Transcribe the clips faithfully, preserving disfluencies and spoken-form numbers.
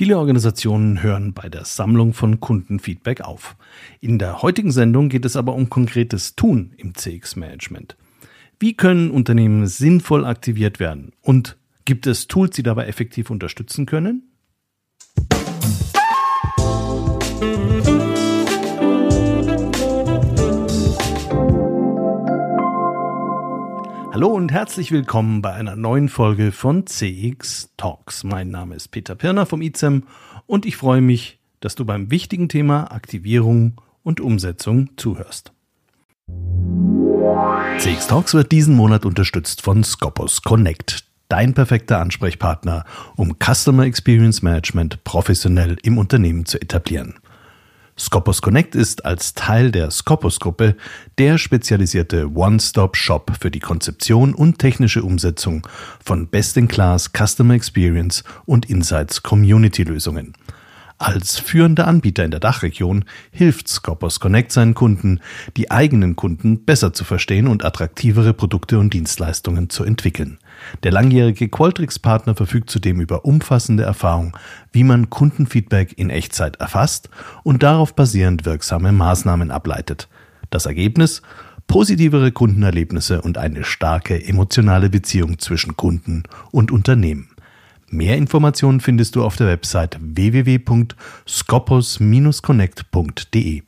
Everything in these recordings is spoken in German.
Viele Organisationen hören bei der Sammlung von Kundenfeedback auf. In der heutigen Sendung geht es aber um konkretes Tun im C X-Management. Wie können Unternehmen sinnvoll aktiviert werden? Und gibt es Tools, die dabei effektiv unterstützen können? Hallo und herzlich willkommen bei einer neuen Folge von C X Talks. Mein Name ist Peter Pirner vom I Z E M und ich freue mich, dass du beim wichtigen Thema Aktivierung und Umsetzung zuhörst. C X Talks wird diesen Monat unterstützt von Scopus Connect, dein perfekter Ansprechpartner, um Customer Experience Management professionell im Unternehmen zu etablieren. Scopus Connect ist als Teil der Scopus-Gruppe der spezialisierte One-Stop-Shop für die Konzeption und technische Umsetzung von Best-in-Class Customer Experience und Insights Community-Lösungen. Als führender Anbieter in der Dachregion hilft Scopus Connect seinen Kunden, die eigenen Kunden besser zu verstehen und attraktivere Produkte und Dienstleistungen zu entwickeln. Der langjährige Qualtrics-Partner verfügt zudem über umfassende Erfahrung, wie man Kundenfeedback in Echtzeit erfasst und darauf basierend wirksame Maßnahmen ableitet. Das Ergebnis? Positivere Kundenerlebnisse und eine starke emotionale Beziehung zwischen Kunden und Unternehmen. Mehr Informationen findest du auf der Website w w w punkt scopus dash connect punkt d e.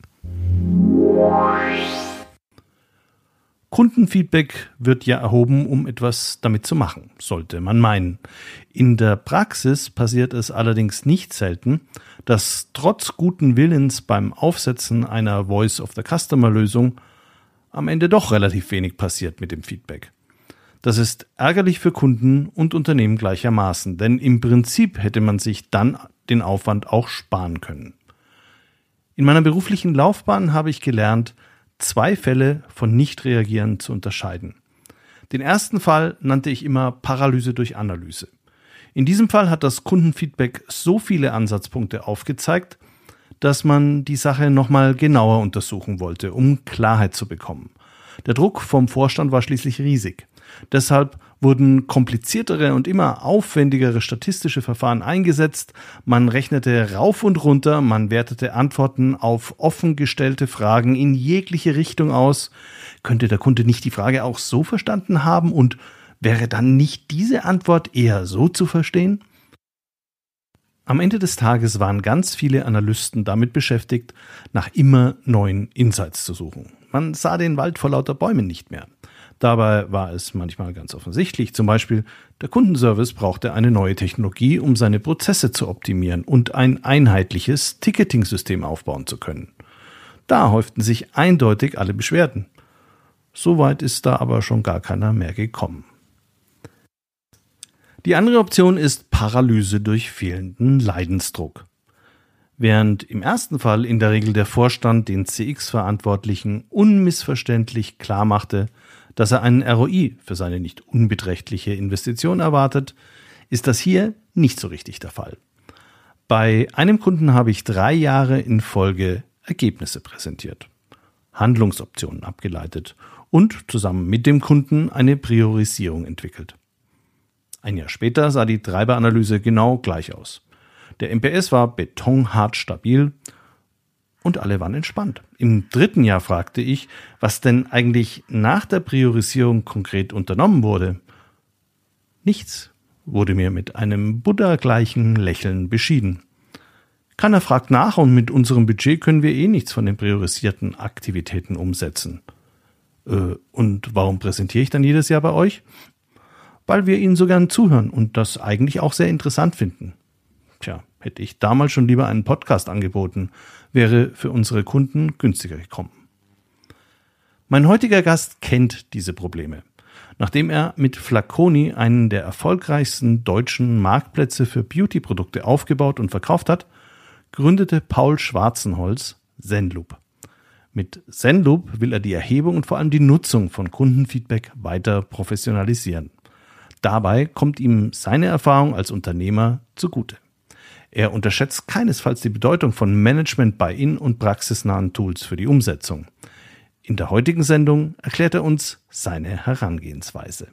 Kundenfeedback wird ja erhoben, um etwas damit zu machen, sollte man meinen. In der Praxis passiert es allerdings nicht selten, dass trotz guten Willens beim Aufsetzen einer Voice-of-the-Customer-Lösung am Ende doch relativ wenig passiert mit dem Feedback. Das ist ärgerlich für Kunden und Unternehmen gleichermaßen, denn im Prinzip hätte man sich dann den Aufwand auch sparen können. In meiner beruflichen Laufbahn habe ich gelernt, zwei Fälle von Nichtreagieren zu unterscheiden. Den ersten Fall nannte ich immer Paralyse durch Analyse. In diesem Fall hat das Kundenfeedback so viele Ansatzpunkte aufgezeigt, dass man die Sache nochmal genauer untersuchen wollte, um Klarheit zu bekommen. Der Druck vom Vorstand war schließlich riesig. Deshalb wurden kompliziertere und immer aufwendigere statistische Verfahren eingesetzt. Man rechnete rauf und runter, man wertete Antworten auf offen gestellte Fragen in jegliche Richtung aus. Könnte der Kunde nicht die Frage auch so verstanden haben und wäre dann nicht diese Antwort eher so zu verstehen? Am Ende des Tages waren ganz viele Analysten damit beschäftigt, nach immer neuen Insights zu suchen. Man sah den Wald vor lauter Bäumen nicht mehr. Dabei war es manchmal ganz offensichtlich, zum Beispiel der Kundenservice brauchte eine neue Technologie, um seine Prozesse zu optimieren und ein einheitliches Ticketing-System aufbauen zu können. Da häuften sich eindeutig alle Beschwerden. Soweit ist da aber schon gar keiner mehr gekommen. Die andere Option ist Paralyse durch fehlenden Leidensdruck. Während im ersten Fall in der Regel der Vorstand den C X-Verantwortlichen unmissverständlich klar machte, dass er einen R O I für seine nicht unbeträchtliche Investition erwartet, ist das hier nicht so richtig der Fall. Bei einem Kunden habe ich drei Jahre in Folge Ergebnisse präsentiert, Handlungsoptionen abgeleitet und zusammen mit dem Kunden eine Priorisierung entwickelt. Ein Jahr später sah die Treiberanalyse genau gleich aus. Der M P S war betonhart stabil und alle waren entspannt. Im dritten Jahr fragte ich, was denn eigentlich nach der Priorisierung konkret unternommen wurde. Nichts, wurde mir mit einem Buddha-gleichen Lächeln beschieden. Keiner fragt nach und mit unserem Budget können wir eh nichts von den priorisierten Aktivitäten umsetzen. Äh, und warum präsentiere ich dann jedes Jahr bei euch? Weil wir Ihnen so gern zuhören und das eigentlich auch sehr interessant finden. Tja, hätte ich damals schon lieber einen Podcast angeboten, wäre für unsere Kunden günstiger gekommen. Mein heutiger Gast kennt diese Probleme. Nachdem er mit Flaconi einen der erfolgreichsten deutschen Marktplätze für Beauty-Produkte aufgebaut und verkauft hat, gründete Paul Schwarzenholz Zenloop. Mit Zenloop will er die Erhebung und vor allem die Nutzung von Kundenfeedback weiter professionalisieren. Dabei kommt ihm seine Erfahrung als Unternehmer zugute. Er unterschätzt keinesfalls die Bedeutung von Management-Buy-in und praxisnahen Tools für die Umsetzung. In der heutigen Sendung erklärt er uns seine Herangehensweise.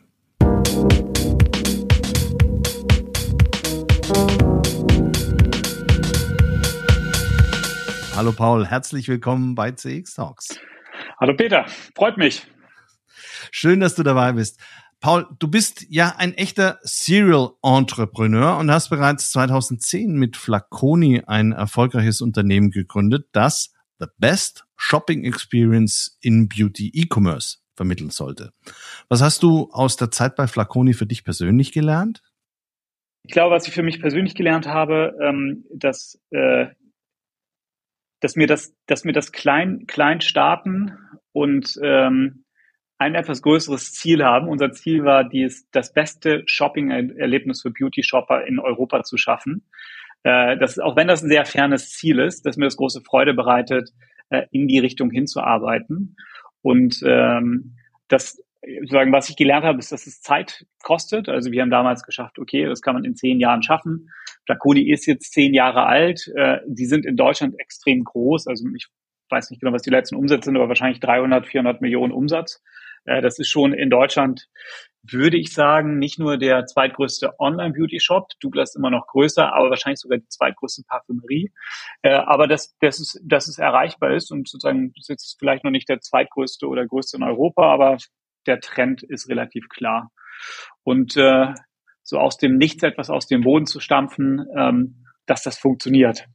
Hallo Paul, herzlich willkommen bei C X Talks. Hallo Peter, freut mich. Schön, dass du dabei bist. Paul, du bist ja ein echter Serial-Entrepreneur und hast bereits zweitausendzehn mit Flaconi ein erfolgreiches Unternehmen gegründet, das the best shopping experience in Beauty E-Commerce vermitteln sollte. Was hast du aus der Zeit bei Flaconi für dich persönlich gelernt? Ich glaube, was ich für mich persönlich gelernt habe, ähm, dass, äh, dass mir das, dass mir das klein, klein starten und ähm, ein etwas größeres Ziel haben. Unser Ziel war, dies, das beste Shopping-Erlebnis für Beauty-Shopper in Europa zu schaffen. Äh, das, auch wenn das ein sehr fernes Ziel ist, dass mir das große Freude bereitet, äh, in die Richtung hinzuarbeiten. Und ähm, das, sozusagen, was ich gelernt habe, ist, dass es Zeit kostet. Also wir haben damals geschafft, okay, das kann man in zehn Jahren schaffen. Flaconi ist jetzt zehn Jahre alt. Äh, die sind in Deutschland extrem groß. Also ich weiß nicht genau, was die letzten Umsätze sind, aber wahrscheinlich dreihundert, vierhundert Millionen Umsatz. Das ist schon in Deutschland, würde ich sagen, nicht nur der zweitgrößte Online-Beauty-Shop. Douglas ist immer noch größer, aber wahrscheinlich sogar die zweitgrößte Parfümerie. Aber dass, dass, es, dass es erreichbar ist und sozusagen, das ist jetzt vielleicht noch nicht der zweitgrößte oder größte in Europa, aber der Trend ist relativ klar. Und äh, so aus dem Nichts etwas aus dem Boden zu stampfen, ähm, dass das funktioniert.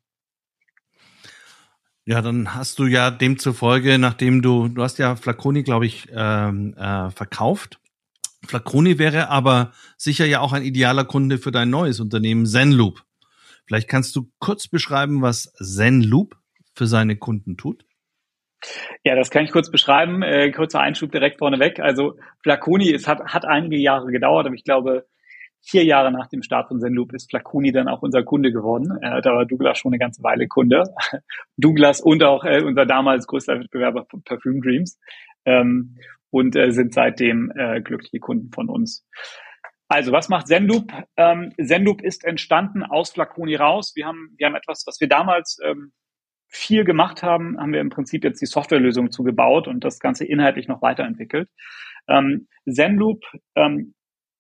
Ja, dann hast du ja demzufolge, nachdem du, du hast ja Flaconi, glaube ich, ähm, äh, verkauft. Flaconi wäre aber sicher ja auch ein idealer Kunde für dein neues Unternehmen Zenloop. Vielleicht kannst du kurz beschreiben, was Zenloop für seine Kunden tut? Ja, das kann ich kurz beschreiben. Äh, kurzer Einschub direkt vorneweg. Also Flaconi, es hat, hat einige Jahre gedauert, aber ich glaube, vier Jahre nach dem Start von Zenloop ist Flaconi dann auch unser Kunde geworden. Äh, da war Douglas schon eine ganze Weile Kunde. Douglas und auch äh, unser damals größter Wettbewerber Perfume Dreams. Ähm, und äh, sind seitdem äh, glückliche Kunden von uns. Also, was macht Zenloop? Ähm, Zenloop ist entstanden aus Flaconi raus. Wir haben, wir haben etwas, was wir damals ähm, viel gemacht haben, haben wir im Prinzip jetzt die Softwarelösung zugebaut und das Ganze inhaltlich noch weiterentwickelt. Ähm, Zenloop ähm,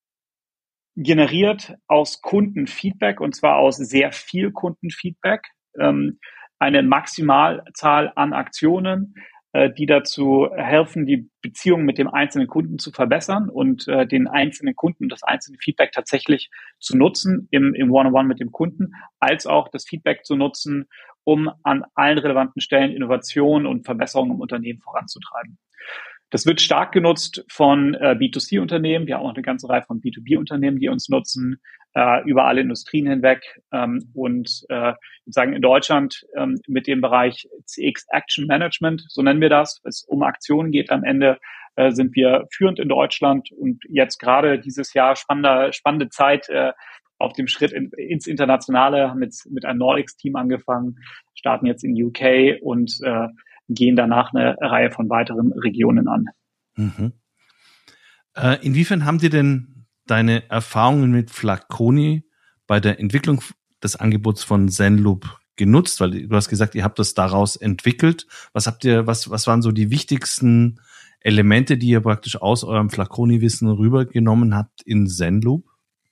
generiert aus Kundenfeedback, und zwar aus sehr viel Kundenfeedback, ähm, eine Maximalzahl an Aktionen, äh, die dazu helfen, die Beziehung mit dem einzelnen Kunden zu verbessern und äh, den einzelnen Kunden, das einzelne Feedback tatsächlich zu nutzen im, im One-on-One mit dem Kunden, als auch das Feedback zu nutzen, um an allen relevanten Stellen Innovationen und Verbesserungen im Unternehmen voranzutreiben. Das wird stark genutzt von äh, B zwei C-Unternehmen. Wir haben auch eine ganze Reihe von B zwei B-Unternehmen, die uns nutzen, äh, über alle Industrien hinweg. Ähm, und äh, sagen in Deutschland ähm, mit dem Bereich C X Action Management, so nennen wir das, es um Aktionen geht am Ende, äh, sind wir führend in Deutschland und jetzt gerade dieses Jahr spannende, spannende Zeit äh, auf dem Schritt in, ins Internationale, haben jetzt mit einem Nordics-Team angefangen, starten jetzt in U K und äh, gehen danach eine Reihe von weiteren Regionen an. Mhm. Äh, inwiefern haben dir denn deine Erfahrungen mit Flaconi bei der Entwicklung des Angebots von Zenloop genutzt? Weil du hast gesagt, ihr habt das daraus entwickelt. Was habt ihr, was, was waren so die wichtigsten Elemente, die ihr praktisch aus eurem Flaconi-Wissen rübergenommen habt in Zenloop?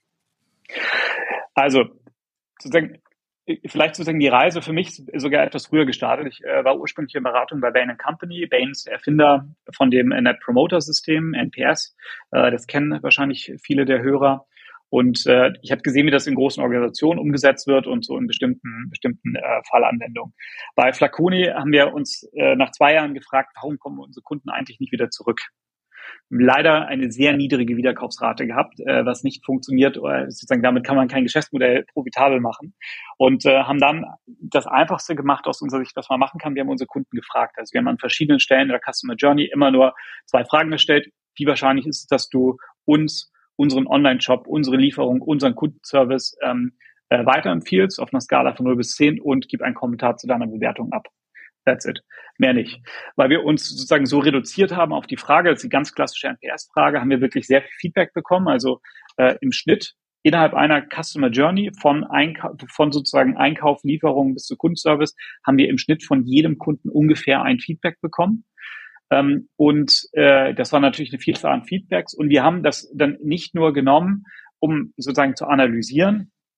Also, sozusagen, vielleicht sozusagen die Reise für mich sogar etwas früher gestartet. Ich äh, war ursprünglich in Beratung bei Bain and Company. Bain ist der Erfinder von dem Net Promoter System, N P S. Äh, das kennen wahrscheinlich viele der Hörer. Und äh, ich habe gesehen, wie das in großen Organisationen umgesetzt wird und so in bestimmten, bestimmten äh, Fallanwendungen. Bei Flaconi haben wir uns äh, nach zwei Jahren gefragt, warum kommen unsere Kunden eigentlich nicht wieder zurück? Leider eine sehr niedrige Wiederkaufsrate gehabt, äh, was nicht funktioniert. Oder sozusagen damit kann man kein Geschäftsmodell profitabel machen. Und äh, haben dann das Einfachste gemacht aus unserer Sicht, was man machen kann. Wir haben unsere Kunden gefragt. Also wir haben an verschiedenen Stellen der Customer Journey immer nur zwei Fragen gestellt. Wie wahrscheinlich ist es, dass du uns, unseren Online-Shop, unsere Lieferung, unseren Kundenservice ähm, äh, weiterempfiehlst auf einer Skala von null bis zehn und gib einen Kommentar zu deiner Bewertung ab. That's it. Mehr nicht. Weil wir uns sozusagen so reduziert haben auf die Frage, das ist die ganz klassische N P S-Frage, haben wir wirklich sehr viel Feedback bekommen. Also äh, im Schnitt innerhalb einer Customer Journey von, Einkauf, von sozusagen Einkauf, Lieferung bis zu Kundenservice haben wir im Schnitt von jedem Kunden ungefähr ein Feedback bekommen. Ähm, und äh, das war natürlich eine Vielzahl an Feedbacks. Und wir haben das dann nicht nur genommen, um sozusagen zu analysieren,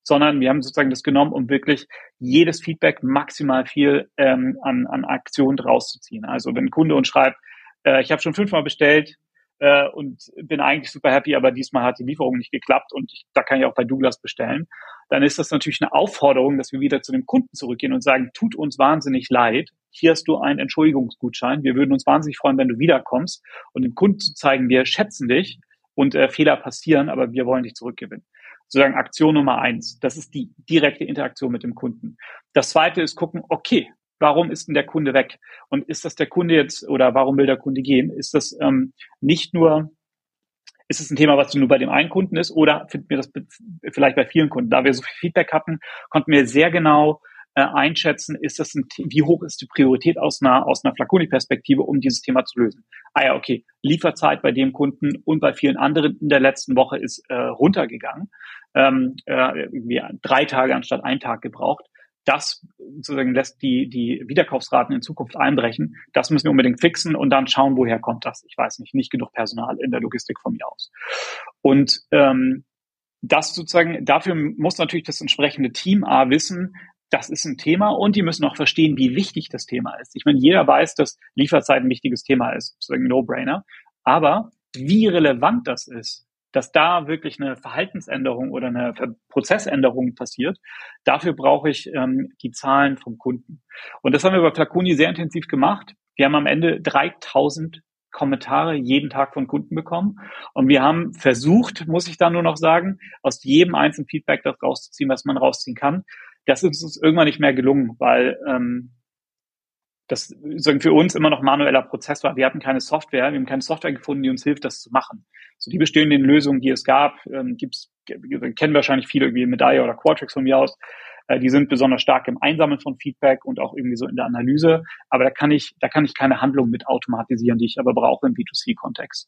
sondern wir haben sozusagen das genommen, um wirklich jedes Feedback maximal viel ähm, an, an Aktionen rauszuziehen. Also wenn ein Kunde uns schreibt, äh, ich habe schon fünfmal bestellt äh, und bin eigentlich super happy, aber diesmal hat die Lieferung nicht geklappt und ich, da kann ich auch bei Douglas bestellen, dann ist das natürlich eine Aufforderung, dass wir wieder zu dem Kunden zurückgehen und sagen, tut uns wahnsinnig leid, hier hast du einen Entschuldigungsgutschein, wir würden uns wahnsinnig freuen, wenn du wiederkommst, und dem Kunden zu zeigen, wir schätzen dich und äh, Fehler passieren, aber wir wollen dich zurückgewinnen. Sozusagen Aktion Nummer eins, das ist die direkte Interaktion mit dem Kunden. Das zweite ist gucken, okay, warum ist denn der Kunde weg? Und ist das der Kunde jetzt, oder warum will der Kunde gehen? Ist das ähm, nicht nur, ist es ein Thema, was nur bei dem einen Kunden ist, oder finden wir das vielleicht bei vielen Kunden? Da wir so viel Feedback hatten, konnten wir sehr genau äh, einschätzen, ist das ein, wie hoch ist die Priorität aus einer, aus einer Flaconi-Perspektive, um dieses Thema zu lösen. Ah ja, okay, Lieferzeit bei dem Kunden und bei vielen anderen in der letzten Woche ist äh, runtergegangen. Ähm, äh, irgendwie drei Tage anstatt ein Tag gebraucht. Das sozusagen lässt die, die Wiederkaufsraten in Zukunft einbrechen. Das müssen wir unbedingt fixen und dann schauen, woher kommt das. Ich weiß nicht, nicht genug Personal in der Logistik von mir aus. Und ähm, das sozusagen, dafür muss natürlich das entsprechende Team A wissen, das ist ein Thema, und die müssen auch verstehen, wie wichtig das Thema ist. Ich meine, jeder weiß, dass Lieferzeit ein wichtiges Thema ist, sozusagen No-Brainer. Aber wie relevant das ist, dass da wirklich eine Verhaltensänderung oder eine Prozessänderung passiert, dafür brauche ich ähm, die Zahlen vom Kunden. Und das haben wir bei Flaconi sehr intensiv gemacht. Wir haben am Ende dreitausend Kommentare jeden Tag von Kunden bekommen. Und wir haben versucht, muss ich da nur noch sagen, aus jedem einzelnen Feedback das rauszuziehen, was man rausziehen kann. Das ist uns irgendwann nicht mehr gelungen, weil ähm, das für uns immer noch manueller Prozess war. Wir hatten keine Software, wir haben keine Software gefunden, die uns hilft, das zu machen. So die bestehenden Lösungen, die es gab, ähm, gibt's, kennen wahrscheinlich viele, irgendwie Medaille oder Qualtrics von mir aus. Äh, die sind besonders stark im Einsammeln von Feedback und auch irgendwie so in der Analyse. Aber da kann ich, da kann ich keine Handlung mit automatisieren, die ich aber brauche im B zwei C-Kontext.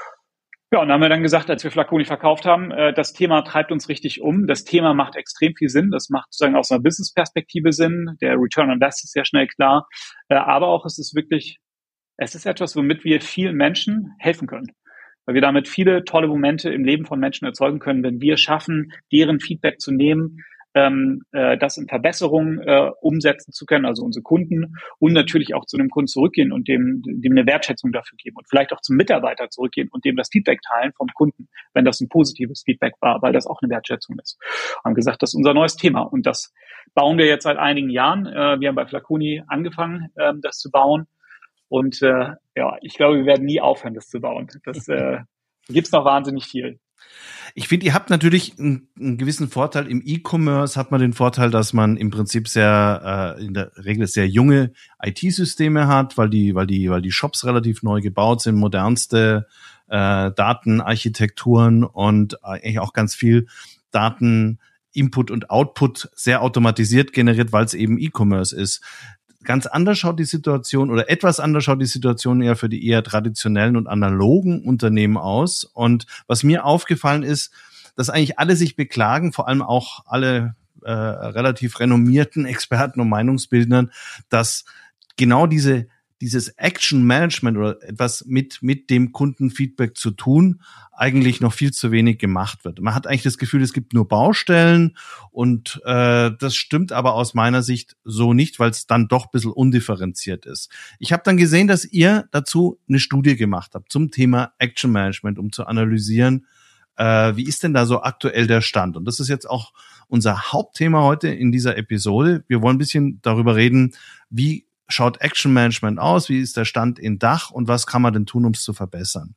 Ja, und dann haben wir dann gesagt, als wir Flaconi verkauft haben, äh, das Thema treibt uns richtig um. Das Thema macht extrem viel Sinn. Das macht sozusagen aus einer Business-Perspektive Sinn. Der Return on Invest ist sehr schnell klar. Äh, aber auch es ist wirklich, es ist etwas, womit wir vielen Menschen helfen können. Weil wir damit viele tolle Momente im Leben von Menschen erzeugen können, wenn wir schaffen, deren Feedback zu nehmen, ähm, äh, das in Verbesserungen äh, umsetzen zu können, also unsere Kunden, und natürlich auch zu dem Kunden zurückgehen und dem, dem eine Wertschätzung dafür geben und vielleicht auch zum Mitarbeiter zurückgehen und dem das Feedback teilen vom Kunden, wenn das ein positives Feedback war, weil das auch eine Wertschätzung ist. Wir haben gesagt, das ist unser neues Thema, und das bauen wir jetzt seit einigen Jahren. Äh, wir haben bei Flaconi angefangen, äh, das zu bauen, und äh, ja, ich glaube, wir werden nie aufhören, das zu bauen. Das äh, gibt's noch wahnsinnig viel. Ich finde, ihr habt natürlich einen, einen gewissen Vorteil. Im E-Commerce hat man den Vorteil, dass man im Prinzip sehr, äh, in der Regel sehr junge I T-Systeme hat, weil die, weil die, weil die Shops relativ neu gebaut sind, modernste äh, Datenarchitekturen und eigentlich auch ganz viel Daten Input und Output sehr automatisiert generiert, weil es eben E-Commerce ist. Ganz anders schaut die Situation, oder etwas anders schaut die Situation eher für die eher traditionellen und analogen Unternehmen aus. Und was mir aufgefallen ist, dass eigentlich alle sich beklagen, vor allem auch alle äh, relativ renommierten Experten und Meinungsbildnern, dass genau diese dieses Action Management oder etwas mit mit dem Kundenfeedback zu tun, eigentlich noch viel zu wenig gemacht wird. Man hat eigentlich das Gefühl, es gibt nur Baustellen, und äh, das stimmt aber aus meiner Sicht so nicht, weil es dann doch ein bisschen undifferenziert ist. Ich habe dann gesehen, dass ihr dazu eine Studie gemacht habt zum Thema Action Management, um zu analysieren, äh, wie ist denn da so aktuell der Stand? Und das ist jetzt auch unser Hauptthema heute in dieser Episode. Wir wollen ein bisschen darüber reden, wie schaut Action Management aus, wie ist der Stand in Dach und was kann man denn tun, um es zu verbessern?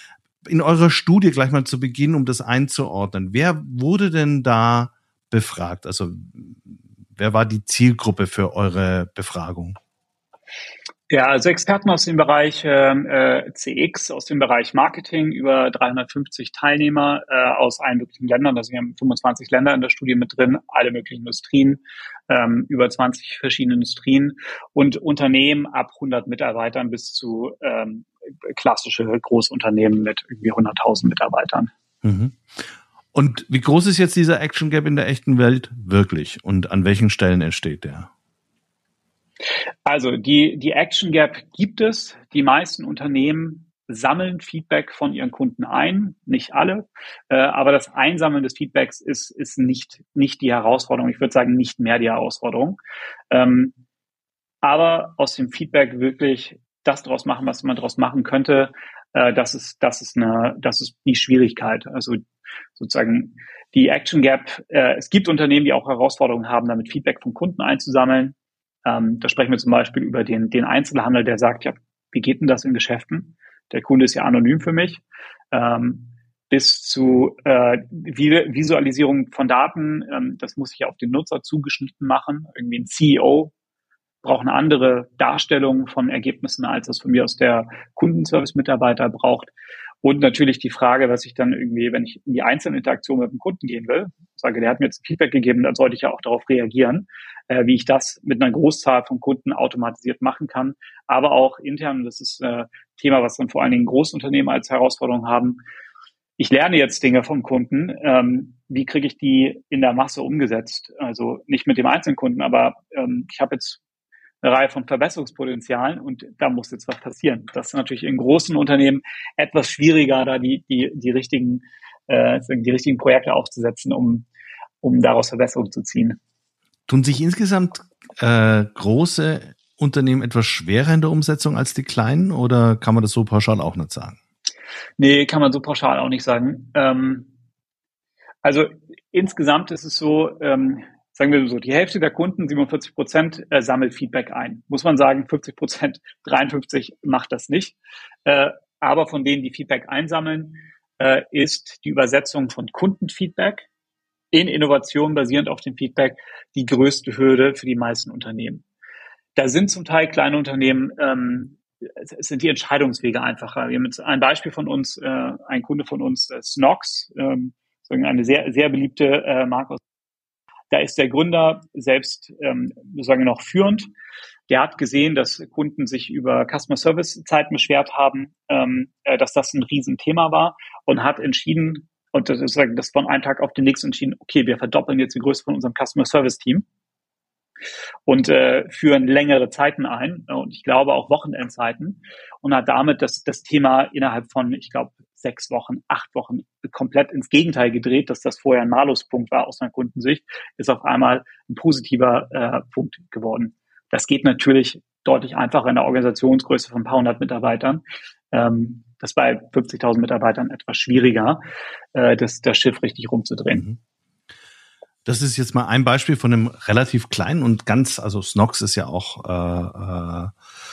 In eurer Studie gleich mal zu Beginn, um das einzuordnen, wer wurde denn da befragt? Also wer war die Zielgruppe für eure Befragung? Ja, also Experten aus dem Bereich äh, C X, aus dem Bereich Marketing, über dreihundertfünfzig Teilnehmer äh, aus allen möglichen Ländern. Also wir haben fünfundzwanzig Länder in der Studie mit drin, alle möglichen Industrien, ähm, über zwanzig verschiedene Industrien, und Unternehmen ab hundert Mitarbeitern bis zu ähm, klassische Großunternehmen mit irgendwie hunderttausend Mitarbeitern. Mhm. Und wie groß ist jetzt dieser Action Gap in der echten Welt wirklich, und an welchen Stellen entsteht der? Also die, die Action Gap gibt es. Die meisten Unternehmen sammeln Feedback von ihren Kunden ein, nicht alle, äh, aber das Einsammeln des Feedbacks ist, ist nicht, nicht die Herausforderung. Ich würde sagen, nicht mehr die Herausforderung. Ähm, aber aus dem Feedback wirklich das draus machen, was man draus machen könnte, äh, das ist, das ist eine, das ist die Schwierigkeit. Also sozusagen die Action Gap. Äh, es gibt Unternehmen, die auch Herausforderungen haben, damit Feedback von Kunden einzusammeln. Ähm, da sprechen wir zum Beispiel über den, den Einzelhandel, der sagt, ja, wie geht denn das in Geschäften? Der Kunde ist ja anonym für mich. Ähm, bis zu äh, Visualisierung von Daten, ähm, das muss ich ja auf den Nutzer zugeschnitten machen. Irgendwie ein C E O braucht eine andere Darstellung von Ergebnissen, als das von mir aus der Kundenservice-Mitarbeiter braucht. Und natürlich die Frage, was ich dann irgendwie, wenn ich in die einzelne Interaktion mit dem Kunden gehen will, sage, der hat mir jetzt Feedback gegeben, dann sollte ich ja auch darauf reagieren, äh, wie ich das mit einer Großzahl von Kunden automatisiert machen kann. Aber auch intern, das ist ein äh, Thema, was dann vor allen Dingen Großunternehmen als Herausforderung haben. Ich lerne jetzt Dinge vom Kunden. Ähm, wie kriege ich die in der Masse umgesetzt? Also nicht mit dem einzelnen Kunden, aber ähm, ich habe jetzt eine Reihe von Verbesserungspotenzialen und da muss jetzt was passieren. Das ist natürlich in großen Unternehmen etwas schwieriger, da die die die richtigen äh, die richtigen Projekte aufzusetzen, um um daraus Verbesserungen zu ziehen. Tun sich insgesamt äh, große Unternehmen etwas schwerer in der Umsetzung als die kleinen oder kann man das so pauschal auch nicht sagen? Nee, kann man so pauschal auch nicht sagen. Ähm, also insgesamt ist es so, ähm, sagen wir so, die Hälfte der Kunden, siebenundvierzig Prozent, äh, sammelt Feedback ein. Muss man sagen, fünfzig Prozent, dreiundfünfzig macht das nicht. Äh, aber von denen, die Feedback einsammeln, äh, ist die Übersetzung von Kundenfeedback in Innovation basierend auf dem Feedback die größte Hürde für die meisten Unternehmen. Da sind zum Teil kleine Unternehmen, ähm, es sind die Entscheidungswege einfacher. Wir haben jetzt ein Beispiel von uns, äh, ein Kunde von uns, äh, Snox, ähm, eine sehr, sehr beliebte äh, Marke. Da ist der Gründer selbst ähm, sozusagen noch führend. Der hat gesehen, dass Kunden sich über Customer Service Zeiten beschwert haben, ähm, äh, dass das ein Riesenthema war und hat entschieden, und das ist das von einem Tag auf den nächsten entschieden, okay, wir verdoppeln jetzt die Größe von unserem Customer Service Team und äh, führen längere Zeiten ein und ich glaube auch Wochenendzeiten und hat damit das, das Thema innerhalb von, ich glaube, sechs Wochen, acht Wochen komplett ins Gegenteil gedreht, dass das vorher ein Maluspunkt war aus einer Kundensicht, ist auf einmal ein positiver äh, Punkt geworden. Das geht natürlich deutlich einfacher in der Organisationsgröße von ein paar hundert Mitarbeitern. Ähm, das bei fünfzigtausend Mitarbeitern etwas schwieriger, äh, das, das Schiff richtig rumzudrehen. Mhm. Das ist jetzt mal ein Beispiel von einem relativ kleinen und ganz, also Snox ist ja auch äh, äh,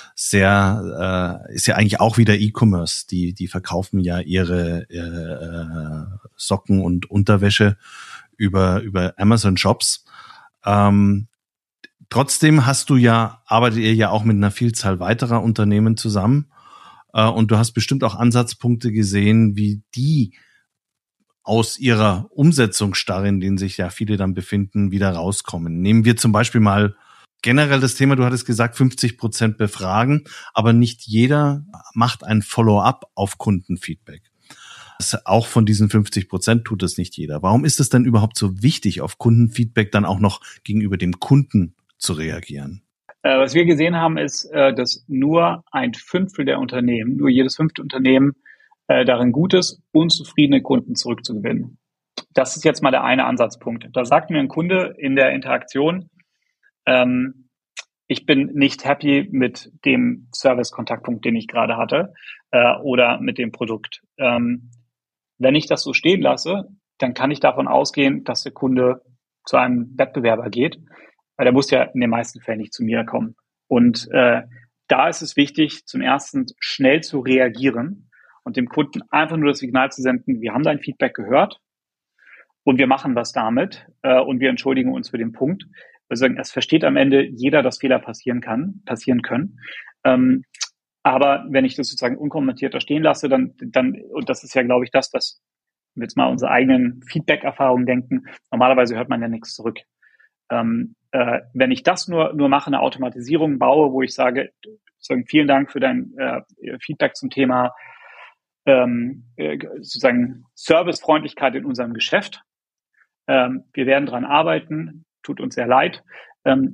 sehr, äh, ist ja eigentlich auch wieder E-Commerce. Die die verkaufen ja ihre äh, Socken und Unterwäsche über über Amazon Shops. Ähm, trotzdem hast du ja arbeitet ihr ja auch mit einer Vielzahl weiterer Unternehmen zusammen äh, und du hast bestimmt auch Ansatzpunkte gesehen, wie die aus ihrer Umsetzungsstarre, in denen sich ja viele dann befinden, wieder rauskommen. Nehmen wir zum Beispiel mal generell das Thema, du hattest gesagt, fünfzig Prozent befragen, aber nicht jeder macht ein Follow-up auf Kundenfeedback. Das, auch von diesen fünfzig Prozent tut es nicht jeder. Warum ist es denn überhaupt so wichtig, auf Kundenfeedback dann auch noch gegenüber dem Kunden zu reagieren? Äh, was wir gesehen haben, ist, äh, dass nur ein Fünftel der Unternehmen, nur jedes fünfte Unternehmen äh, darin gut ist, unzufriedene Kunden zurückzugewinnen. Das ist jetzt mal der eine Ansatzpunkt. Da sagt mir ein Kunde in der Interaktion, ähm, ich bin nicht happy mit dem Service-Kontaktpunkt, den ich gerade hatte, äh, oder mit dem Produkt. Ähm, wenn ich das so stehen lasse, dann kann ich davon ausgehen, dass der Kunde zu einem Wettbewerber geht, weil der muss ja in den meisten Fällen nicht zu mir kommen. Und äh, da ist es wichtig, zum Ersten schnell zu reagieren und dem Kunden einfach nur das Signal zu senden, wir haben dein Feedback gehört und wir machen was damit äh, und wir entschuldigen uns für den Punkt. Also es versteht am Ende jeder, dass Fehler passieren kann, passieren können. Ähm, aber wenn ich das sozusagen unkommentiert da stehen lasse, dann, dann, und das ist ja, glaube ich, das, was wir jetzt mal unsere eigenen Feedback-Erfahrungen denken, normalerweise hört man ja nichts zurück. Ähm, äh, wenn ich das nur, nur mache, eine Automatisierung baue, wo ich sage, sozusagen vielen Dank für dein äh, Feedback zum Thema ähm, äh, sozusagen Servicefreundlichkeit in unserem Geschäft. Ähm, wir werden dran arbeiten, tut uns sehr leid. Ähm,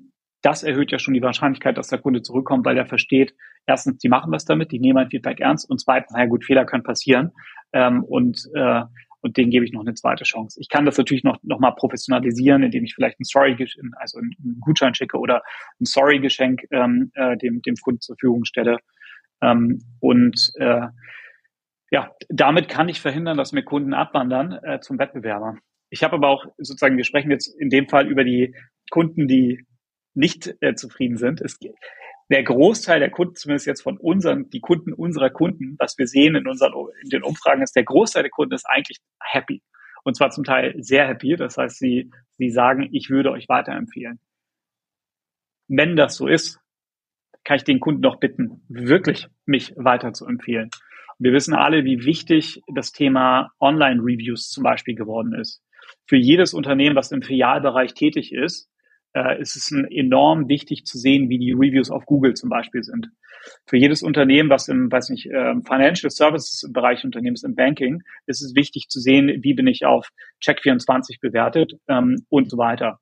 das erhöht ja schon die Wahrscheinlichkeit, dass der Kunde zurückkommt, weil er versteht, erstens, die machen was damit, die nehmen ein Feedback ernst und zweitens, naja gut, Fehler können passieren ähm, und äh, und denen gebe ich noch eine zweite Chance. Ich kann das natürlich noch noch mal professionalisieren, indem ich vielleicht ein Story, also einen Gutschein schicke oder ein Sorry-Geschenk ähm, äh, dem dem Kunden zur Verfügung stelle. Ähm, und äh, ja, damit kann ich verhindern, dass mir Kunden abwandern äh, zum Wettbewerber. Ich habe aber auch sozusagen, wir sprechen jetzt in dem Fall über die Kunden, die nicht äh, zufrieden sind. Es, der Großteil der Kunden, zumindest jetzt von unseren, die Kunden unserer Kunden, was wir sehen in unseren, in den Umfragen, ist, der Großteil der Kunden ist eigentlich happy. Und zwar zum Teil sehr happy. Das heißt, sie, sie sagen, ich würde euch weiterempfehlen. Wenn das so ist, kann ich den Kunden doch bitten, wirklich mich weiter zu empfehlen. Wir wissen alle, wie wichtig das Thema Online-Reviews zum Beispiel geworden ist. Für jedes Unternehmen, was im Filialbereich tätig ist, äh, ist es enorm wichtig zu sehen, wie die Reviews auf Google zum Beispiel sind. Für jedes Unternehmen, was im, weiß nicht, äh, Financial Services Bereich Unternehmen ist, im Banking, ist es wichtig zu sehen, wie bin ich auf Check vierundzwanzig bewertet ähm, und so weiter.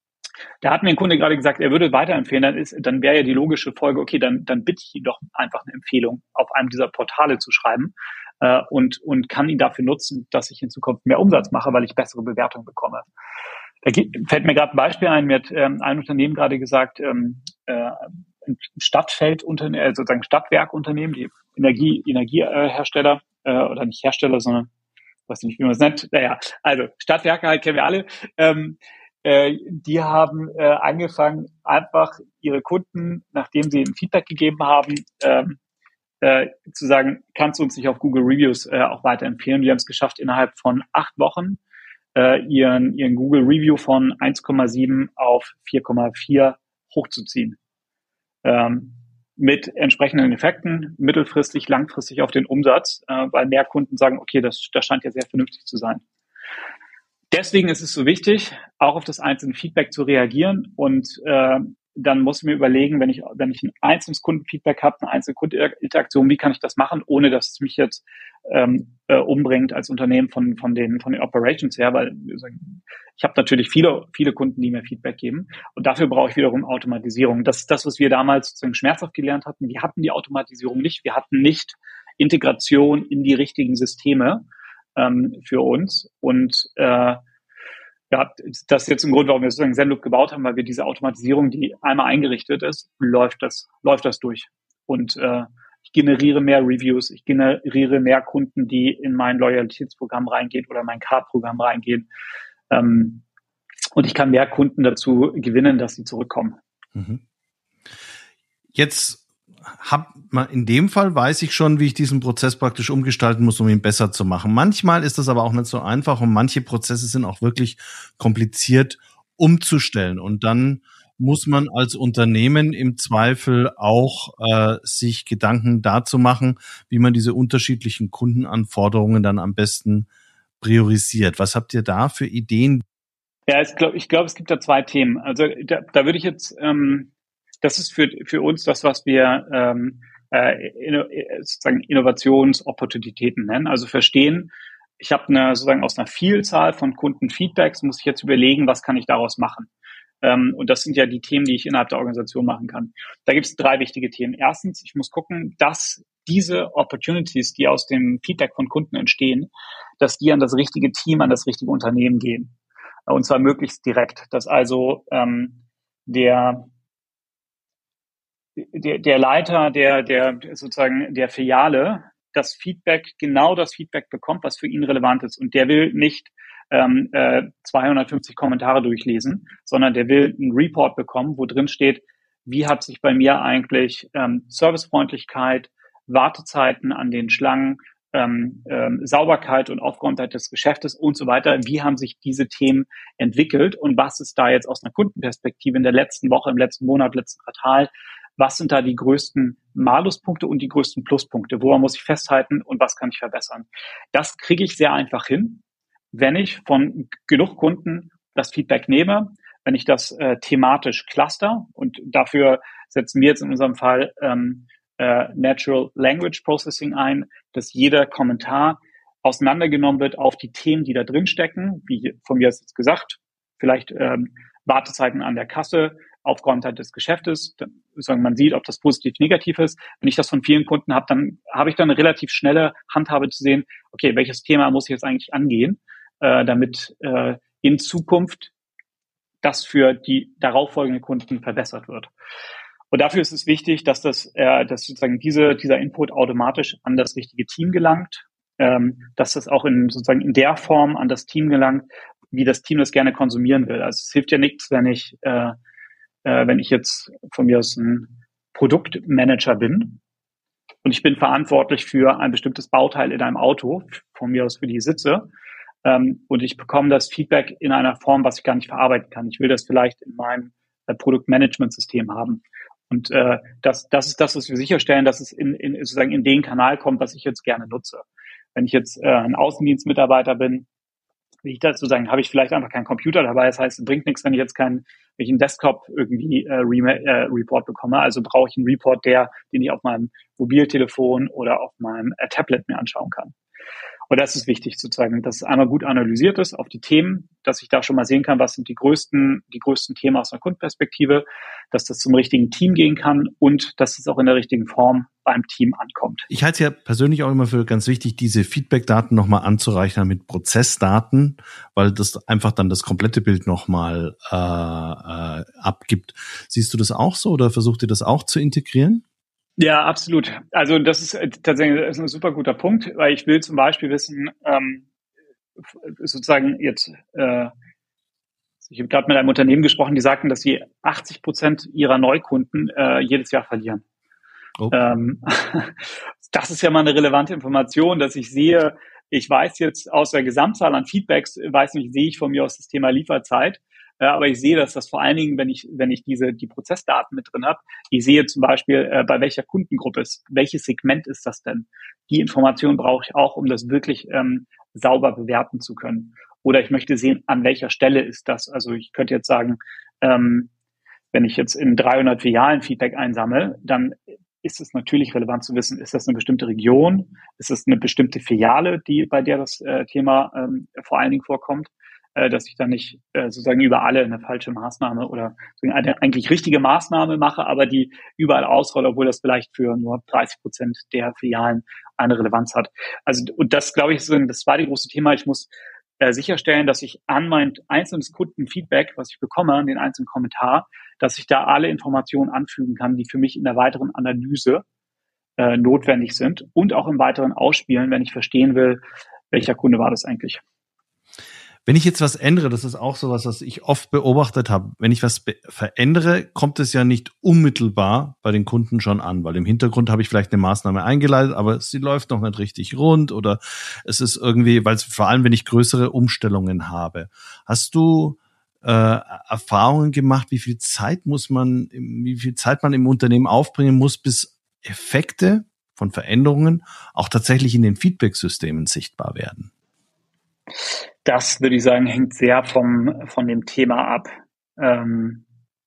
Da hat mir ein Kunde gerade gesagt, er würde weiterempfehlen, dann ist, dann wäre ja die logische Folge, okay, dann, dann bitte ich ihn doch einfach eine Empfehlung auf einem dieser Portale zu schreiben äh, und, und kann ihn dafür nutzen, dass ich in Zukunft mehr Umsatz mache, weil ich bessere Bewertungen bekomme. Da geht, fällt mir gerade ein Beispiel ein, mir hat ähm, ein Unternehmen gerade gesagt, ähm, äh, ein Stadtfeldunternehmen, äh, sozusagen Stadtwerkunternehmen, die Energie, Energiehersteller äh, oder nicht Hersteller, sondern weiß nicht, wie man es nennt. Naja, also Stadtwerke halt kennen wir alle. Ähm, Äh, die haben äh, angefangen, einfach ihre Kunden, nachdem sie ein Feedback gegeben haben, ähm, äh, zu sagen, kannst du uns nicht auf Google Reviews äh, auch weiterempfehlen? Die haben es geschafft, innerhalb von acht Wochen äh, ihren, ihren Google Review von eins Komma sieben auf vier Komma vier hochzuziehen. Ähm, mit entsprechenden Effekten, mittelfristig, langfristig auf den Umsatz, äh, weil mehr Kunden sagen, okay, das, das scheint ja sehr vernünftig zu sein. Deswegen ist es so wichtig, auch auf das einzelne Feedback zu reagieren und äh, dann muss ich mir überlegen, wenn ich wenn ich ein einzelnes Kundenfeedback habe, eine einzelne Kundeninteraktion, wie kann ich das machen, ohne dass es mich jetzt ähm, äh, umbringt als Unternehmen von von den von den Operations her, weil ich habe natürlich viele viele Kunden, die mir Feedback geben und dafür brauche ich wiederum Automatisierung. Das ist das, was wir damals sozusagen schmerzhaft gelernt hatten. Wir hatten die Automatisierung nicht, wir hatten nicht Integration in die richtigen Systeme für uns und äh, ja, das ist jetzt ein Grund, warum wir sozusagen Zenloop gebaut haben, weil wir diese Automatisierung, die einmal eingerichtet ist, läuft das läuft das durch und äh, ich generiere mehr Reviews, ich generiere mehr Kunden, die in mein Loyalitätsprogramm reingehen oder mein Card-Programm reingehen ähm, und ich kann mehr Kunden dazu gewinnen, dass sie zurückkommen. Mhm. Jetzt hab mal in dem Fall weiß ich schon, wie ich diesen Prozess praktisch umgestalten muss, um ihn besser zu machen. Manchmal ist das aber auch nicht so einfach und manche Prozesse sind auch wirklich kompliziert umzustellen. Und dann muss man als Unternehmen im Zweifel auch äh, sich Gedanken dazu machen, wie man diese unterschiedlichen Kundenanforderungen dann am besten priorisiert. Was habt ihr da für Ideen? Ja, ich glaube, ich glaube, es gibt da zwei Themen. Also da, da würde ich jetzt ähm das ist für für uns das, was wir ähm, äh, inno, sozusagen Innovationsopportunitäten nennen. Also verstehen, ich habe eine sozusagen aus einer Vielzahl von Kundenfeedbacks muss ich jetzt überlegen, was kann ich daraus machen. Ähm, und das sind ja die Themen, die ich innerhalb der Organisation machen kann. Da gibt es drei wichtige Themen. Erstens, ich muss gucken, dass diese Opportunities, die aus dem Feedback von Kunden entstehen, dass die an das richtige Team, an das richtige Unternehmen gehen. Und zwar möglichst direkt. Dass also ähm, der Der, der Leiter der, der sozusagen der Filiale das Feedback, genau das Feedback bekommt, was für ihn relevant ist. Und der will nicht ähm, äh, zweihundertfünfzig Kommentare durchlesen, sondern der will einen Report bekommen, wo drin steht, wie hat sich bei mir eigentlich ähm, Servicefreundlichkeit, Wartezeiten an den Schlangen, ähm, ähm, Sauberkeit und Aufgeräumtheit des Geschäftes und so weiter, wie haben sich diese Themen entwickelt und was ist da jetzt aus einer Kundenperspektive in der letzten Woche, im letzten Monat, letzten Quartal, was sind da die größten Maluspunkte und die größten Pluspunkte? Woran muss ich festhalten und was kann ich verbessern? Das kriege ich sehr einfach hin, wenn ich von genug Kunden das Feedback nehme, wenn ich das äh, thematisch cluster und dafür setzen wir jetzt in unserem Fall ähm, äh, Natural Language Processing ein, dass jeder Kommentar auseinandergenommen wird auf die Themen, die da drin stecken, wie von mir jetzt gesagt, vielleicht ähm, Wartezeiten an der Kasse, Aufgeräumtheit des Geschäftes, dann, sagen, man sieht, ob das positiv, negativ ist. Wenn ich das von vielen Kunden habe, dann habe ich dann eine relativ schnelle Handhabe zu sehen, okay, welches Thema muss ich jetzt eigentlich angehen, äh, damit äh, in Zukunft das für die darauffolgenden Kunden verbessert wird. Und dafür ist es wichtig, dass das, äh, dass sozusagen diese, dieser Input automatisch an das richtige Team gelangt, ähm, dass das auch in sozusagen in der Form an das Team gelangt, wie das Team das gerne konsumieren will. Also es hilft ja nichts, wenn ich, äh, äh, wenn ich jetzt von mir aus ein Produktmanager bin und ich bin verantwortlich für ein bestimmtes Bauteil in einem Auto, von mir aus für die Sitze, ähm, und ich bekomme das Feedback in einer Form, was ich gar nicht verarbeiten kann. Ich will das vielleicht in meinem äh, Produktmanagementsystem haben. Und äh, das, das ist das, was wir sicherstellen, dass es in, in sozusagen in den Kanal kommt, was ich jetzt gerne nutze. Wenn ich jetzt äh, ein Außendienstmitarbeiter bin, wie ich dazu sagen, habe ich vielleicht einfach keinen Computer dabei. Das heißt, es bringt nichts, wenn ich jetzt keinen, wenn ich einen Desktop irgendwie äh, Re- äh, Report bekomme. Also brauche ich einen Report, der, den ich auf meinem Mobiltelefon oder auf meinem äh, Tablet mir anschauen kann. Und das ist wichtig sozusagen, dass es einmal gut analysiert ist auf die Themen, dass ich da schon mal sehen kann, was sind die größten, die größten Themen aus einer Kundenperspektive, dass das zum richtigen Team gehen kann und dass es auch in der richtigen Form beim Team ankommt. Ich halte es ja persönlich auch immer für ganz wichtig, diese Feedback-Daten nochmal anzureichern mit Prozessdaten, weil das einfach dann das komplette Bild nochmal äh, äh, abgibt. Siehst du das auch so oder versucht ihr das auch zu integrieren? Ja, absolut. Also das ist tatsächlich das ist ein super guter Punkt, weil ich will zum Beispiel wissen, ähm, sozusagen jetzt, äh, ich habe gerade mit einem Unternehmen gesprochen, die sagten, dass sie achtzig Prozent ihrer Neukunden äh, jedes Jahr verlieren. Oh. Ähm, das ist ja mal eine relevante Information, dass ich sehe, ich weiß jetzt aus der Gesamtzahl an Feedbacks, weiß nicht, sehe ich von mir aus das Thema Lieferzeit. Ja, aber ich sehe, dass das vor allen Dingen, wenn ich wenn ich diese die Prozessdaten mit drin habe, ich sehe zum Beispiel, äh, bei welcher Kundengruppe ist, welches Segment ist das denn? Die Information brauche ich auch, um das wirklich ähm, sauber bewerten zu können. Oder ich möchte sehen, an welcher Stelle ist das? Also ich könnte jetzt sagen, ähm, wenn ich jetzt in dreihundert Filialen Feedback einsammle, dann ist es natürlich relevant zu wissen, ist das eine bestimmte Region? Ist es eine bestimmte Filiale, die bei der das äh, Thema ähm, vor allen Dingen vorkommt? Dass ich dann nicht äh, sozusagen über alle eine falsche Maßnahme oder eine eigentlich richtige Maßnahme mache, aber die überall ausrolle, obwohl das vielleicht für nur dreißig Prozent der Filialen eine Relevanz hat. Also und das, glaube ich, ist das zweite große Thema. Ich muss äh, sicherstellen, dass ich an mein einzelnes Kundenfeedback, was ich bekomme, an den einzelnen Kommentar, dass ich da alle Informationen anfügen kann, die für mich in der weiteren Analyse äh, notwendig sind und auch im weiteren Ausspielen, wenn ich verstehen will, welcher Kunde war das eigentlich. Wenn ich jetzt was ändere, das ist auch sowas, was ich oft beobachtet habe. Wenn ich was be- verändere, kommt es ja nicht unmittelbar bei den Kunden schon an, weil im Hintergrund habe ich vielleicht eine Maßnahme eingeleitet, aber sie läuft noch nicht richtig rund oder es ist irgendwie, weil es vor allem, wenn ich größere Umstellungen habe. Hast du äh, Erfahrungen gemacht, wie viel Zeit muss man, wie viel Zeit man im Unternehmen aufbringen muss, bis Effekte von Veränderungen auch tatsächlich in den Feedback-Systemen sichtbar werden? Das, würde ich sagen, hängt sehr vom von dem Thema ab. Ähm,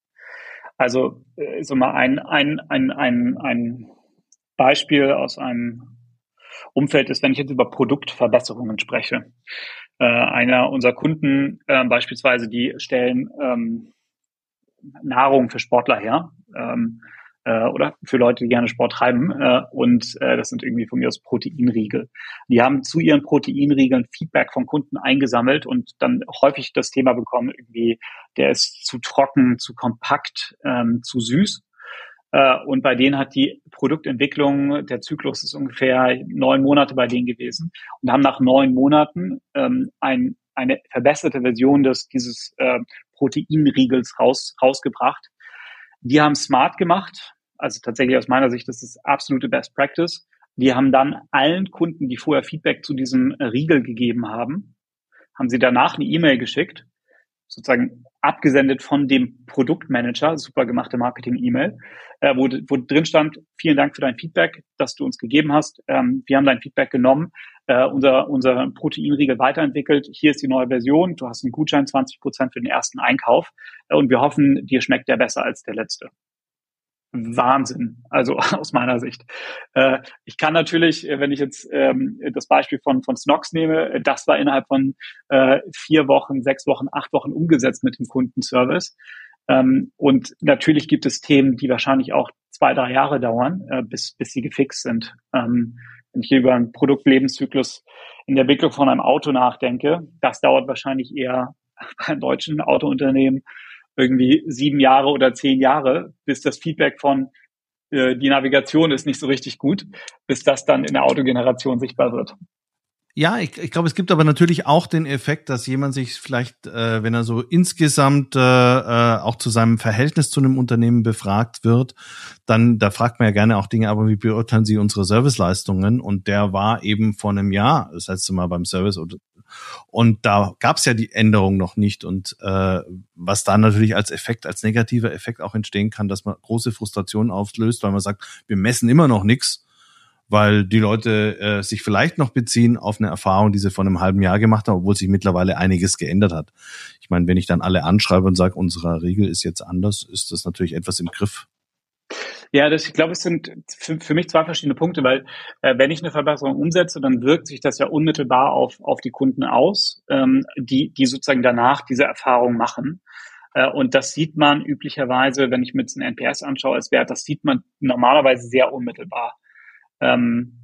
also äh, so mal ein, ein, ein, ein, ein Beispiel aus einem Umfeld ist, wenn ich jetzt über Produktverbesserungen spreche. Äh, einer unserer Kunden äh, beispielsweise, die stellen ähm, Nahrung für Sportler her. Ähm, oder für Leute, die gerne Sport treiben. Und das sind irgendwie von mir aus Proteinriegel. Die haben zu ihren Proteinriegeln Feedback von Kunden eingesammelt und dann häufig das Thema bekommen, irgendwie, der ist zu trocken, zu kompakt, ähm, zu süß. Und bei denen hat die Produktentwicklung, der Zyklus ist ungefähr neun Monate bei denen gewesen und haben nach neun Monaten ähm, ein, eine verbesserte Version des dieses äh, Proteinriegels raus, rausgebracht. Die haben smart gemacht, also tatsächlich aus meiner Sicht, das ist absolute Best Practice. Die haben dann allen Kunden, die vorher Feedback zu diesem Riegel gegeben haben, haben sie danach eine E-Mail geschickt, sozusagen abgesendet von dem Produktmanager, super gemachte Marketing-E-Mail, äh, wo, wo drin stand, vielen Dank für dein Feedback, das du uns gegeben hast. Ähm, wir haben dein Feedback genommen, äh, unser, unser Proteinriegel weiterentwickelt. Hier ist die neue Version. Du hast einen Gutschein, zwanzig Prozent für den ersten Einkauf. Äh, und wir hoffen, dir schmeckt der besser als der letzte. Wahnsinn, also aus meiner Sicht. Äh, ich kann natürlich, wenn ich jetzt ähm, das Beispiel von von Snox nehme, das war innerhalb von äh, vier Wochen, sechs Wochen, acht Wochen umgesetzt mit dem Kundenservice. Ähm, und natürlich gibt es Themen, die wahrscheinlich auch zwei, drei Jahre dauern, äh, bis, bis sie gefixt sind. Ähm, wenn ich hier über einen Produktlebenszyklus in der Entwicklung von einem Auto nachdenke, das dauert wahrscheinlich eher bei deutschen Autounternehmen irgendwie sieben Jahre oder zehn Jahre, bis das Feedback von äh, die Navigation ist nicht so richtig gut, bis das dann in der Autogeneration sichtbar wird. Ja, ich, ich glaube, es gibt aber natürlich auch den Effekt, dass jemand sich vielleicht, äh, wenn er so insgesamt äh, äh, auch zu seinem Verhältnis zu einem Unternehmen befragt wird, dann, da fragt man ja gerne auch Dinge, aber wie beurteilen Sie unsere Serviceleistungen? Und der war eben vor einem Jahr, das letzte Mal beim Service, und, und da gab es ja die Änderung noch nicht. Und äh, was da natürlich als Effekt, als negativer Effekt auch entstehen kann, dass man große Frustrationen auslöst, weil man sagt, wir messen immer noch nichts, weil die Leute äh, sich vielleicht noch beziehen auf eine Erfahrung, die sie vor einem halben Jahr gemacht haben, obwohl sich mittlerweile einiges geändert hat. Ich meine, wenn ich dann alle anschreibe und sage, unsere Regel ist jetzt anders, ist das natürlich etwas im Griff. Ja, das, ich glaube, es sind für, für mich zwei verschiedene Punkte, weil äh, wenn ich eine Verbesserung umsetze, dann wirkt sich das ja unmittelbar auf, auf die Kunden aus, ähm, die, die sozusagen danach diese Erfahrung machen. Äh, und das sieht man üblicherweise, wenn ich mir jetzt einen N P S anschaue als Wert, das sieht man normalerweise sehr unmittelbar. Ähm,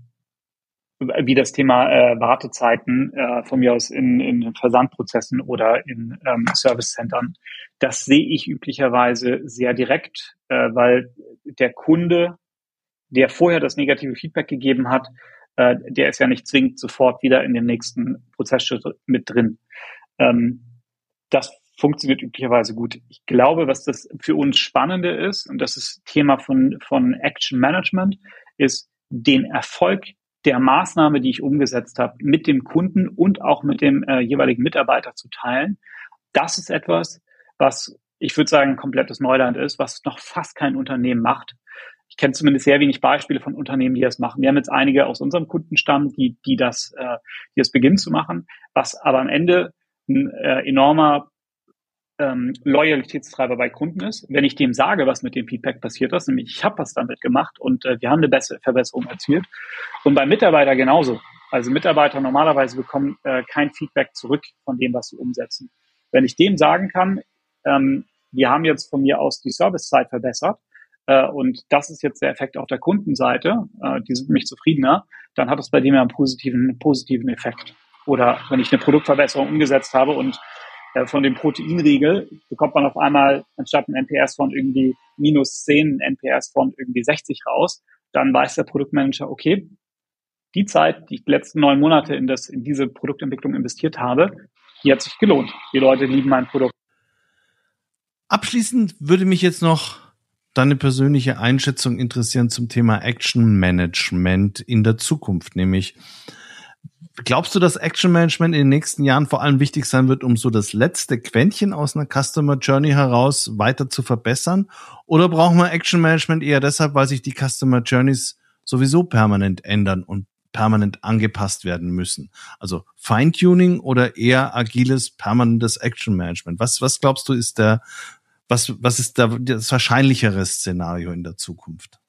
wie das Thema äh, Wartezeiten äh, von mir aus in, in Versandprozessen oder in ähm, Servicecentern. Das sehe ich üblicherweise sehr direkt, äh, weil der Kunde, der vorher das negative Feedback gegeben hat, äh, der ist ja nicht zwingend sofort wieder in dem nächsten Prozessschritt mit drin. Ähm, das funktioniert üblicherweise gut. Ich glaube, was das für uns Spannende ist, und das ist Thema von, von Action Management, ist den Erfolg der Maßnahme, die ich umgesetzt habe, mit dem Kunden und auch mit dem äh, jeweiligen Mitarbeiter zu teilen. Das ist etwas, was ich würde sagen komplettes Neuland ist, was noch fast kein Unternehmen macht. Ich kenne zumindest sehr wenig Beispiele von Unternehmen, die das machen. Wir haben jetzt einige aus unserem Kundenstamm, die, die das, äh, die das beginnen zu machen, was aber am Ende ein äh, enormer Ähm, Loyalitätstreiber bei Kunden ist, wenn ich dem sage, was mit dem Feedback passiert ist, nämlich ich habe was damit gemacht und äh, wir haben eine bessere Verbesserung erzielt. Und bei Mitarbeiter genauso. Also Mitarbeiter normalerweise bekommen äh, kein Feedback zurück von dem, was sie umsetzen. Wenn ich dem sagen kann, ähm, wir haben jetzt von mir aus die Servicezeit verbessert äh, und das ist jetzt der Effekt auf der Kundenseite, äh, die sind nämlich zufriedener, dann hat es bei dem ja einen positiven, positiven Effekt. Oder wenn ich eine Produktverbesserung umgesetzt habe und von dem Proteinriegel bekommt man auf einmal anstatt ein N P S von irgendwie minus zehn, ein N P S von irgendwie sechzig raus, dann weiß der Produktmanager, okay, die Zeit, die ich die letzten neun Monate in das, in diese Produktentwicklung investiert habe, die hat sich gelohnt. Die Leute lieben mein Produkt. Abschließend würde mich jetzt noch deine persönliche Einschätzung interessieren zum Thema Action Management in der Zukunft, nämlich glaubst du, dass Action Management in den nächsten Jahren vor allem wichtig sein wird, um so das letzte Quäntchen aus einer Customer Journey heraus weiter zu verbessern? Oder brauchen wir Action Management eher deshalb, weil sich die Customer Journeys sowieso permanent ändern und permanent angepasst werden müssen? Also Feintuning oder eher agiles, permanentes Action Management? Was, was glaubst du, ist der, was, was ist da das wahrscheinlichere Szenario in der Zukunft?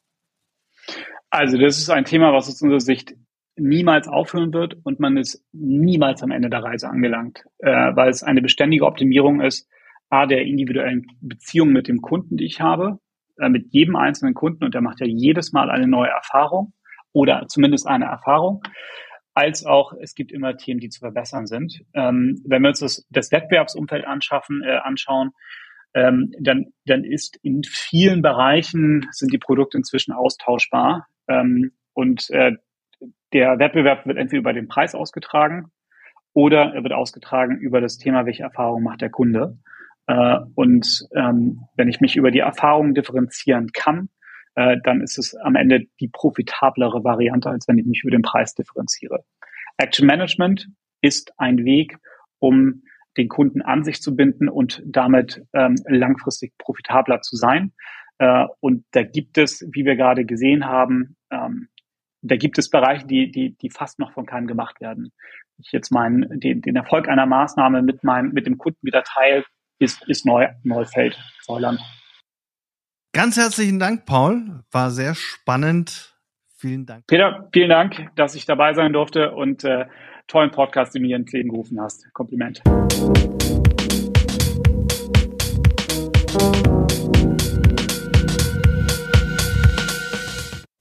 Also das ist ein Thema, was aus unserer Sicht niemals aufhören wird und man ist niemals am Ende der Reise angelangt, äh, weil es eine beständige Optimierung ist, a, der individuellen Beziehung mit dem Kunden, die ich habe, äh, mit jedem einzelnen Kunden, und der macht ja jedes Mal eine neue Erfahrung oder zumindest eine Erfahrung, als auch, es gibt immer Themen, die zu verbessern sind. Ähm, wenn wir uns das, das Wettbewerbsumfeld anschaffen, äh, anschauen, ähm, dann, dann ist in vielen Bereichen sind die Produkte inzwischen austauschbar, ähm, und äh, der Wettbewerb wird entweder über den Preis ausgetragen oder er wird ausgetragen über das Thema, welche Erfahrung macht der Kunde. Äh, und ähm, wenn ich mich über die Erfahrung differenzieren kann, äh, dann ist es am Ende die profitablere Variante, als wenn ich mich über den Preis differenziere. Action Management ist ein Weg, um den Kunden an sich zu binden und damit ähm, langfristig profitabler zu sein. Äh, und da gibt es, wie wir gerade gesehen haben, ähm, da gibt es Bereiche, die, die, die fast noch von keinem gemacht werden. Ich jetzt meinen, den, den Erfolg einer Maßnahme mit meinem, mit dem Kunden wieder teile, ist, ist neu, Neufeld, Neuland. Ganz herzlichen Dank, Paul. War sehr spannend. Vielen Dank. Peter, vielen Dank, dass ich dabei sein durfte und äh, tollen Podcast, den du mir ins Leben gerufen hast. Kompliment.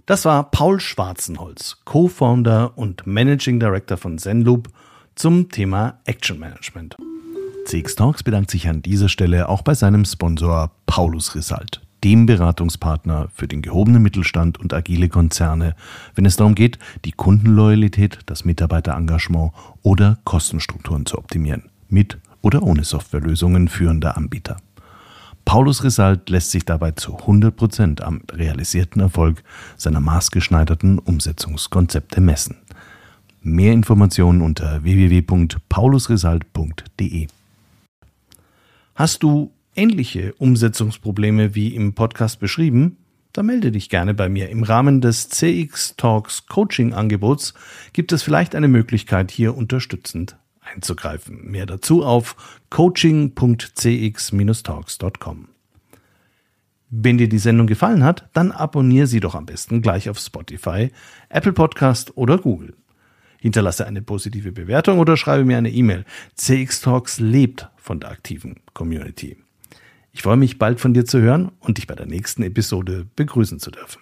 Das war Paul Schwarzenholz, Co-Founder und Managing Director von Zenloop zum Thema Action Management. C X Talks bedankt sich an dieser Stelle auch bei seinem Sponsor Paulus Risalt, dem Beratungspartner für den gehobenen Mittelstand und agile Konzerne, wenn es darum geht, die Kundenloyalität, das Mitarbeiterengagement oder Kostenstrukturen zu optimieren, mit oder ohne Softwarelösungen führender Anbieter. Paulus Risalt lässt sich dabei zu hundert Prozent am realisierten Erfolg seiner maßgeschneiderten Umsetzungskonzepte messen. Mehr Informationen unter w w w punkt paulus risalt punkt d e. Hast du ähnliche Umsetzungsprobleme wie im Podcast beschrieben? Dann melde dich gerne bei mir. Im Rahmen des C X Talks Coaching-Angebots gibt es vielleicht eine Möglichkeit, hier unterstützend einzugreifen. Mehr dazu auf coaching punkt c x dash talks punkt com. Wenn dir die Sendung gefallen hat, dann abonniere sie doch am besten gleich auf Spotify, Apple Podcast oder Google. Hinterlasse eine positive Bewertung oder schreibe mir eine E-Mail. C X Talks lebt von der aktiven Community. Ich freue mich, bald von dir zu hören und dich bei der nächsten Episode begrüßen zu dürfen.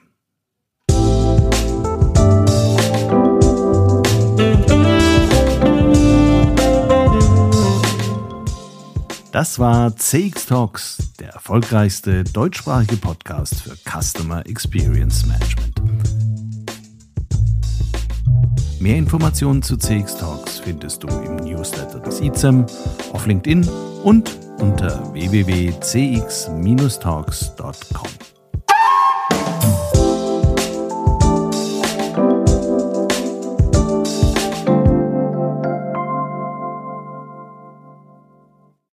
Das war C X Talks, der erfolgreichste deutschsprachige Podcast für Customer Experience Management. Mehr Informationen zu C X Talks findest du im Newsletter des I Z E M, auf LinkedIn und unter w w w punkt c x dash talks punkt com.